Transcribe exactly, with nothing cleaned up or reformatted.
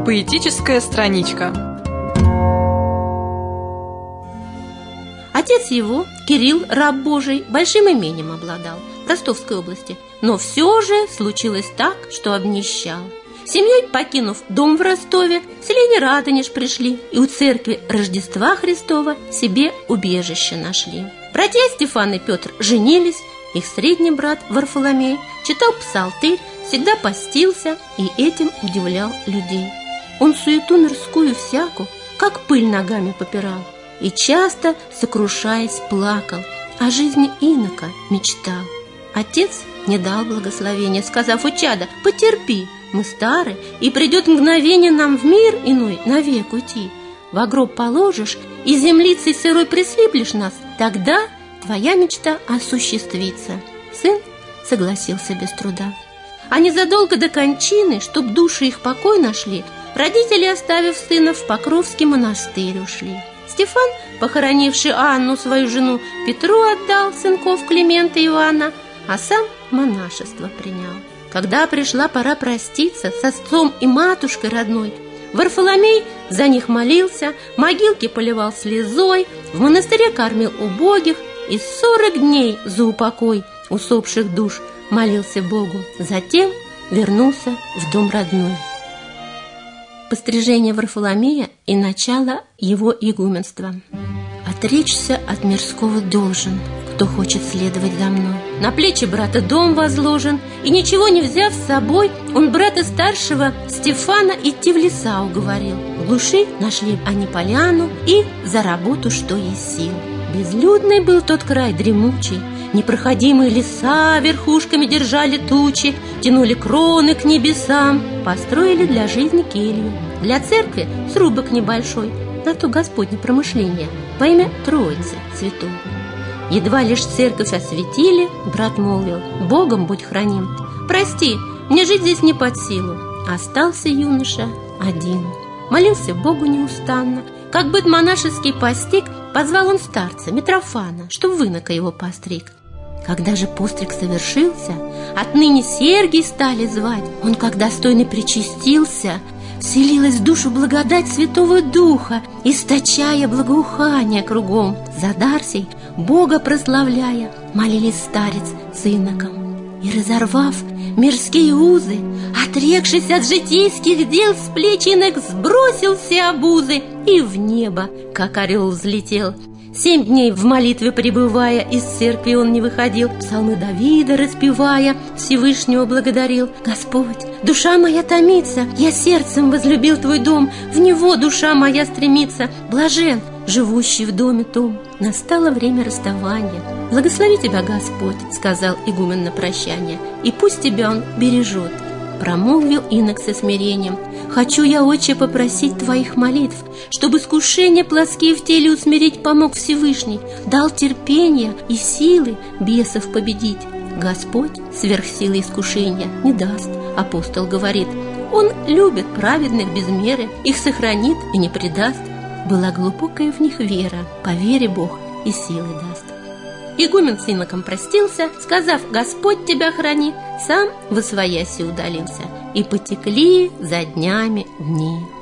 Поэтическая страничка. Отец его, Кирилл, раб Божий, большим имением обладал в Ростовской области, но все же случилось так, что обнищал. Семьей покинув дом в Ростове, в селение Радонеж пришли и у церкви Рождества Христова себе убежище нашли. Братья Стефан и Петр женились, их средний брат Варфоломей читал псалтырь, всегда постился и этим удивлял людей. Он суету мирскую всяку, как пыль ногами попирал, и часто, сокрушаясь, плакал, о жизни инока мечтал. Отец не дал благословения, сказав: «У чада, потерпи, мы стары, и придет мгновение нам в мир иной навек уйти. Во гроб положишь и землицей сырой прислиплешь нас, тогда твоя мечта осуществится». Сын согласился без труда. А незадолго до кончины, чтоб души их покой нашли, родители, оставив сына, в Покровский монастырь ушли. Стефан, похоронивший Анну, свою жену, Петру отдал сынков Климента и Иоанна, а сам монашество принял. Когда пришла пора проститься с отцом и матушкой родной, Варфоломей за них молился, могилки поливал слезой, в монастыре кормил убогих и сорок дней за упокой усопших душ молился Богу. Затем вернулся в дом родной. Пострижение Варфоломея и начало его игуменства. Отречься от мирского должен, кто хочет следовать за мной. На плечи брата дом возложен, и ничего не взяв с собой, он брата старшего Стефана идти в леса уговорил. В глуши нашли они поляну и за работу что есть сил. Безлюдный был тот край дремучий, непроходимые леса верхушками держали тучи, тянули кроны к небесам, построили для жизни келью, для церкви срубок небольшой, на то Господне промышление, во имя Троицы Святой. Едва лишь церковь осветили, брат молвил: «Богом будь храним. Прости, мне жить здесь не под силу». Остался юноша один. Молился Богу неустанно. Как быт монашеский постиг, позвал он старца Митрофана, чтоб вынока его постриг. Когда же постриг совершился, отныне Сергий стали звать. Он, как достойный причастился, вселилась в душу благодать Святого Духа, источая благоухание кругом. За дар сей, Бога прославляя, молились старец с иноком. И, разорвав мирские узы, отрекшись от житейских дел, с плеч инок сбросил все обузы и в небо, как орел, взлетел. Семь дней в молитве пребывая, из церкви он не выходил, псалмы Давида распевая, Всевышнего благодарил. «Господь, душа моя томится, я сердцем возлюбил Твой дом, в него душа моя стремится, блажен, живущий в доме том». Настало время расставания. «Благослови тебя, Господь», — сказал игумен на прощание, «и пусть тебя он бережет». Промолвил инок со смирением: «Хочу я, Отче, попросить твоих молитв, чтобы искушения плотские в теле усмирить помог Всевышний, дал терпения и силы бесов победить. Господь сверх силы искушения не даст», — апостол говорит. «Он любит праведных без меры, их сохранит и не предаст. Была глубокая в них вера, по вере Бог и силы даст». Игумен с иноком простился, сказав: «Господь тебя храни», сам восвояси удалился, и потекли за днями дни.